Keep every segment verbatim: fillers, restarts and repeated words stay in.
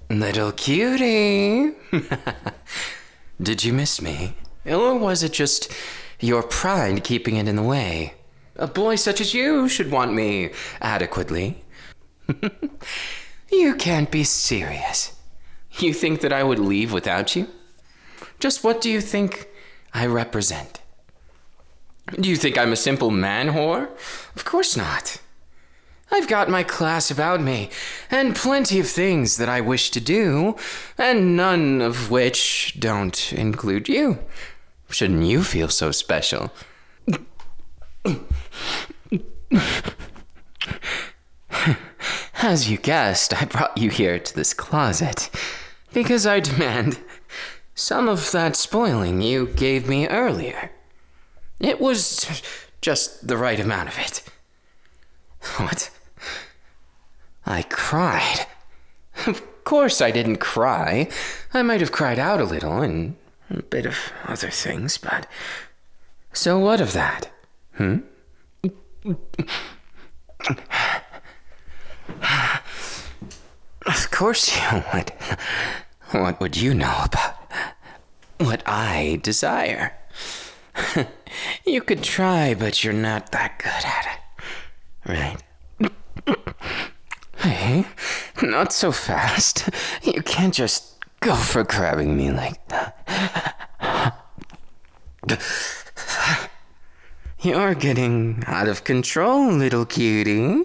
Little cutie. Did you miss me? Or was it just your pride keeping it in the way? A boy such as you should want me adequately. You can't be serious. You think that I would leave without you? Just what do you think I represent? Do you think I'm a simple man whore? Of course not. I've got my class about me, and plenty of things that I wish to do, and none of which don't include you. Shouldn't you feel so special? As you guessed, I brought you here to this closet because I demand some of that spoiling you gave me earlier. It was just the right amount of it. What? I cried. Of course I didn't cry. I might have cried out a little and a bit of other things, but... So what of that? Hmm? Of course you would. What would you know about what I desire? You could try, but you're not that good at it. Right? Hey, not so fast. You can't just go for grabbing me like that. You're getting out of control, little cutie.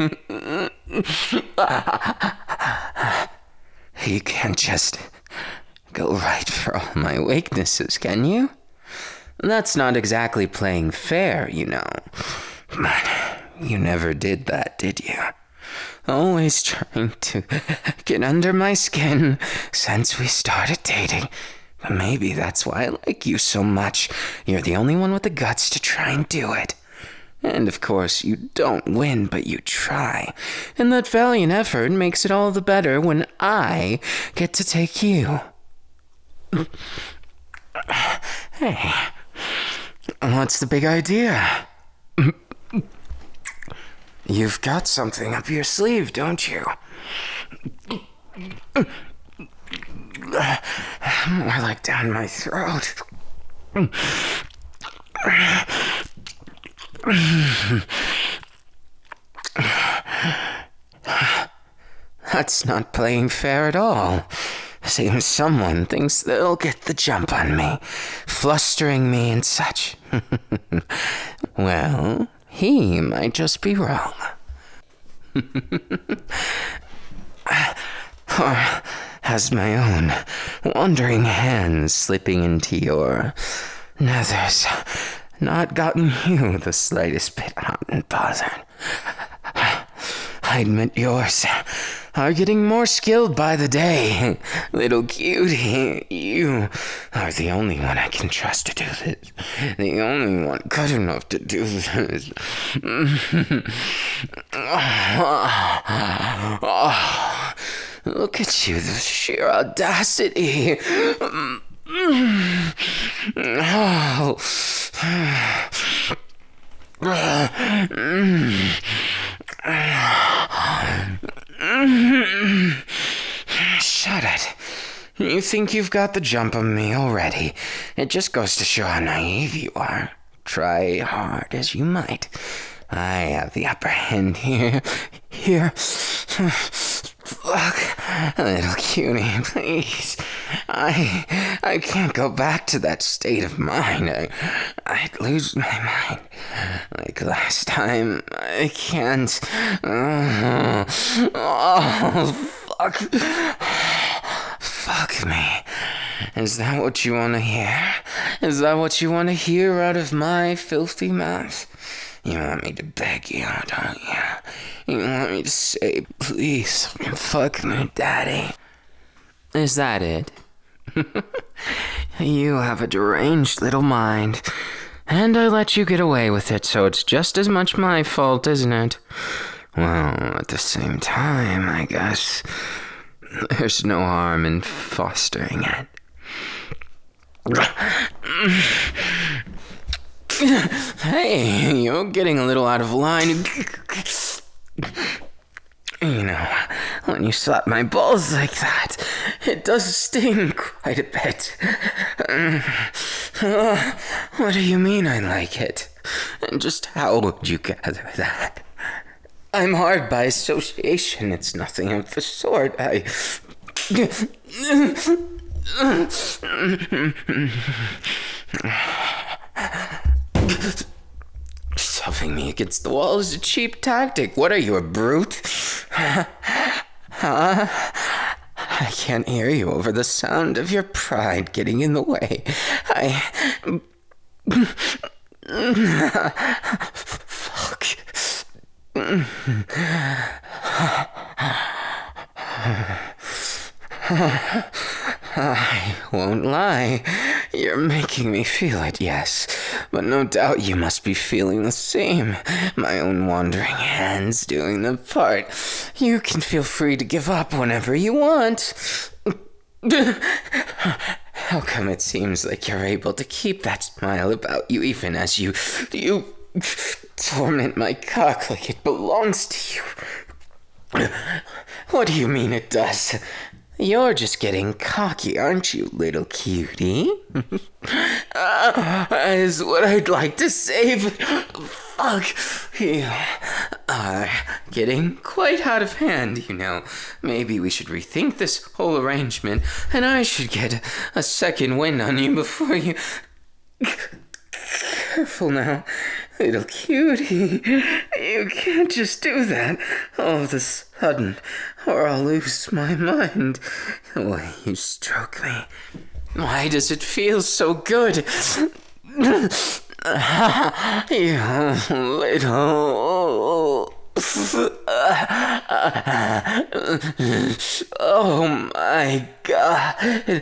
You can't just go right for all my weaknesses, can you? That's not exactly playing fair, you know. But you never did that, did you? Always trying to get under my skin since we started dating. But maybe that's why I like you so much. You're the only one with the guts to try and do it. And of course, you don't win, but you try. And that valiant effort makes it all the better when I get to take you. Hey, what's the big idea? You've got something up your sleeve, don't you? More like down my throat. That's not playing fair at all. Seems someone thinks they'll get the jump on me, flustering me and such. Well, he might just be wrong. Or has my own wandering hands slipping into your nethers not gotten you the slightest bit hot and bothered? I admit yours are getting more skilled by the day. Little cutie, you are the only one I can trust to do this. The only one good enough to do this. Oh, look at you, the sheer audacity. Oh. Shut it. You think you've got the jump on me already. It just goes to show how naive you are. Try hard as you might. I have the upper hand here. Here. Fuck. Little cutie, please. I I can't go back to that state of mind. I, I'd lose my mind. Like last time. I can't. Oh, oh fuck. Fuck me. Is that what you want to hear? Is that what you want to hear out of my filthy mouth? You want me to beg you, don't you? You want me to say, please, fuck me, daddy? Is that it? You have a deranged little mind, and I let you get away with it, so it's just as much my fault, isn't it? Well, at the same time, I guess there's no harm in fostering it. Hey, you're getting a little out of line. You know, when you slap my balls like that. It does sting quite a bit. Uh, what do you mean I like it? And just how would you gather that? I'm hard by association. It's nothing of the sort. I... Shoving me against the wall is a cheap tactic. What are you, a brute? Huh? I can't hear you over the sound of your pride getting in the way. I... Fuck. I won't lie. You're making me feel it, yes. But no doubt you must be feeling the same. My own wandering hands doing the part. You can feel free to give up whenever you want. How come it seems like you're able to keep that smile about you even as you... you torment my cock like it belongs to you? What do you mean it does? You're just getting cocky, aren't you, little cutie? uh, is what I'd like to say, but fuck, you are getting quite out of hand, you know. Maybe we should rethink this whole arrangement, and I should get a second wind on you before you... Careful now, little cutie. You can't just do that all of a sudden, or I'll lose my mind. The way you stroke me. Why does it feel so good? You little... Oh my God.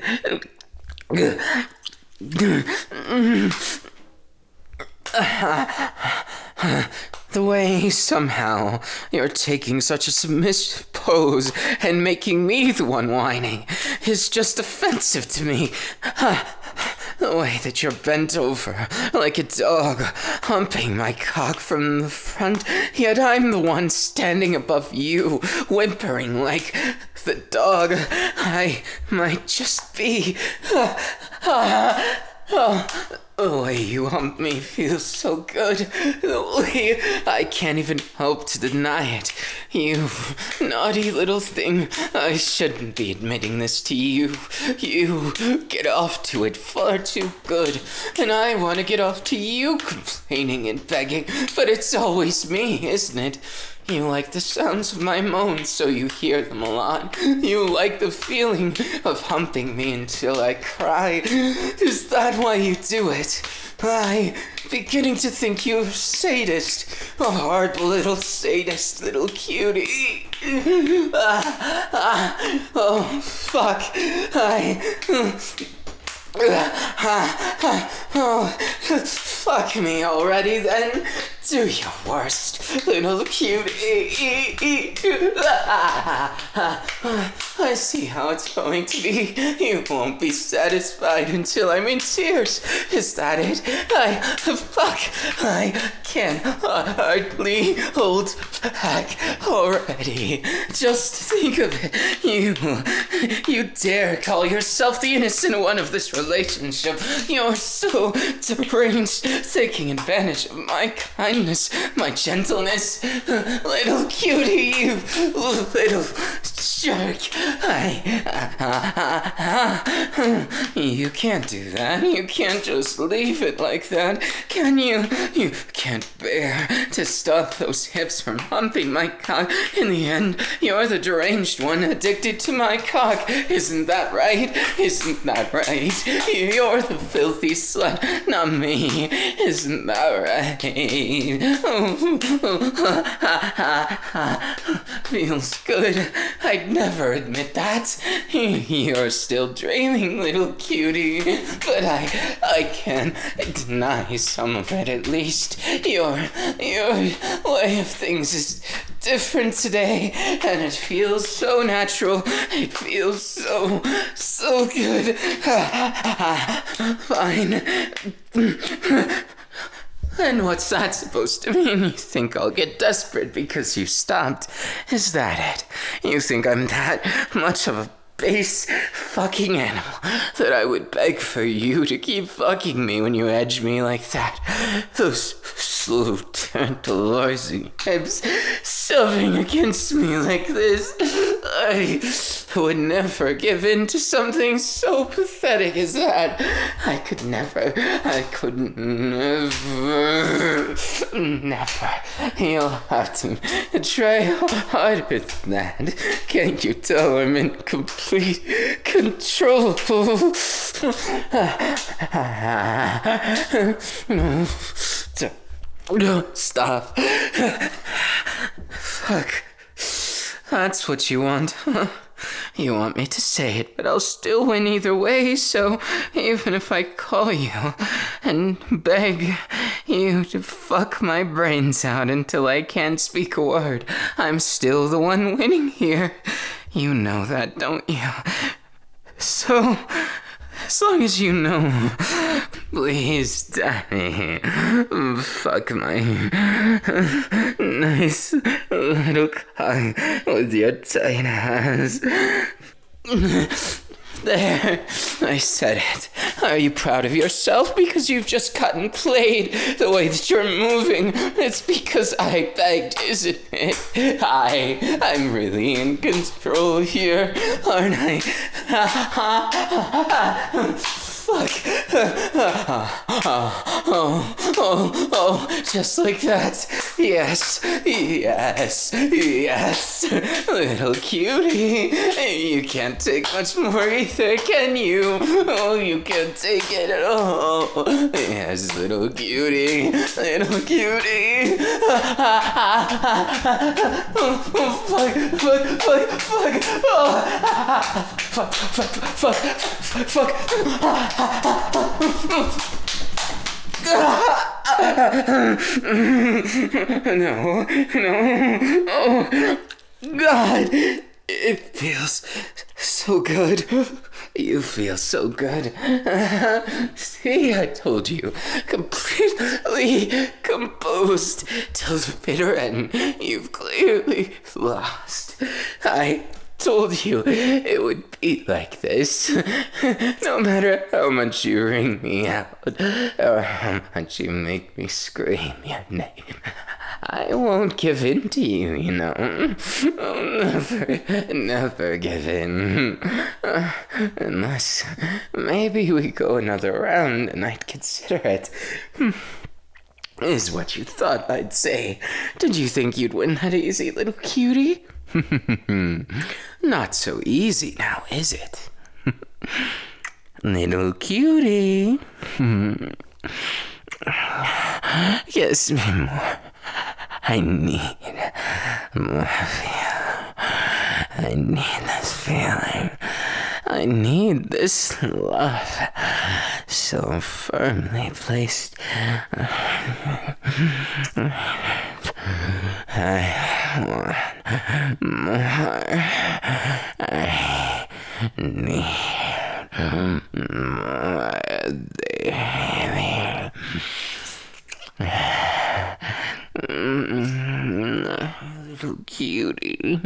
The way somehow you're taking such a submissive pose and making me the one whining is just offensive to me. The way that you're bent over like a dog, humping my cock from the front, yet I'm the one standing above you, whimpering like the dog I might just be. Oh, the way you hump me feels so good. The way I can't even hope to deny it. You naughty little thing. I shouldn't be admitting this to you. You get off to it far too good. And I want to get off to you complaining and begging. But it's always me, isn't it? You like the sounds of my moans, so you hear them a lot. You like the feeling of humping me until I cry. Is that why you do it? I beginning to think you're a sadist. A hard little sadist, little cutie. Ah, ah, oh, fuck. I... Oh, fuck me already then. Do your worst, little cutie. I see how it's going to be. You won't be satisfied until I'm in tears. Is that it? I, fuck, I can't hardly hold back already. Just think of it. You, you dare call yourself the innocent one of this relationship. You're so deranged, taking advantage of my kindness. My gentleness, little cutie, you little jerk. I, you can't do that. You can't just leave it like that, can you? You can't bear to stop those hips from humping my cock. In the end, you're the deranged one addicted to my cock. Isn't that right? Isn't that right? You're the filthy slut, not me. Isn't that right? Feels good. I'd never admit that. You're still dreaming, little cutie. But I I can deny some of it at least. Your your way of things is different today, and it feels so natural. It feels so so good. Fine. And what's that supposed to mean? You think I'll get desperate because you stopped? Is that it? You think I'm that much of a base fucking animal that I would beg for you to keep fucking me when you edge me like that? Those slow tantalizing hips shoving against me like this. I would never give in to something so pathetic as that. I could never, I could never, never. You'll have to try harder than that. Can't you tell I'm in complete control? Stop. Fuck. That's what you want, huh? You want me to say it, but I'll still win either way, so even if I call you and beg you to fuck my brains out until I can't speak a word, I'm still the one winning here. You know that, don't you? So, as long as you know, please, Danny, fuck my nice little cock with your tight ass. There, I said it. Are you proud of yourself because you've just cut and played the way that you're moving? It's because I begged, isn't it? I, I'm really in control here, aren't I? Fuck. Oh, oh, oh, oh, just like that. Yes, yes, yes. Little cutie. You can't take much more either, can you? Oh, you can't take it at all. Yes, little cutie. Little cutie. Oh, fuck, fuck, fuck, fuck. Oh, fuck, fuck, fuck, fuck, fuck. No, no, oh, God, it feels so good. You feel so good. See, I told you, completely composed till the bitter end. You've clearly lost. I told you it would be like this. No matter how much you wring me out, or how much you make me scream your name, I won't give in to you, you know. I'll never, never give in. Uh, unless maybe we go another round and I'd consider it. Is what you thought I'd say. Did you think you'd win that easy, little cutie? Not so easy now, is it? Little cutie. Kiss me more. I need more feel. I need this feeling. I need this love so firmly placed. I want more. I need more, baby. Little cutie.